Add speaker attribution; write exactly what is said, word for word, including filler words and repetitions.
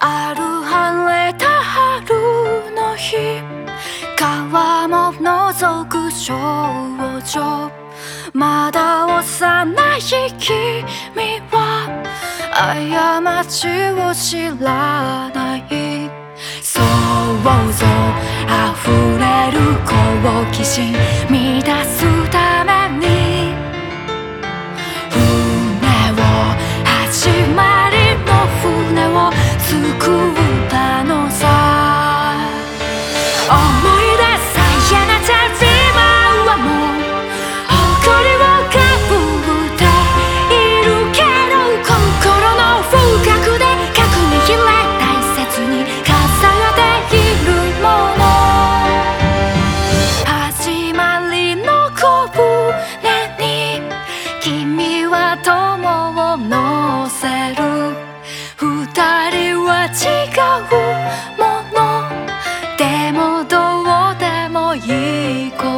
Speaker 1: ある晴れた春の日、川も覗く少女、まだ幼い君は過ちを知らない。想像あふれる好奇心満たすために、船を始まりの船を作ったのさ。思い出さやなた今はもう誇りをかぶっているけど、心の深くで核に秘め大切に飾っているもの。始まりの小舟に君は友を乗せる。二人は違うものでもどうでもいいこと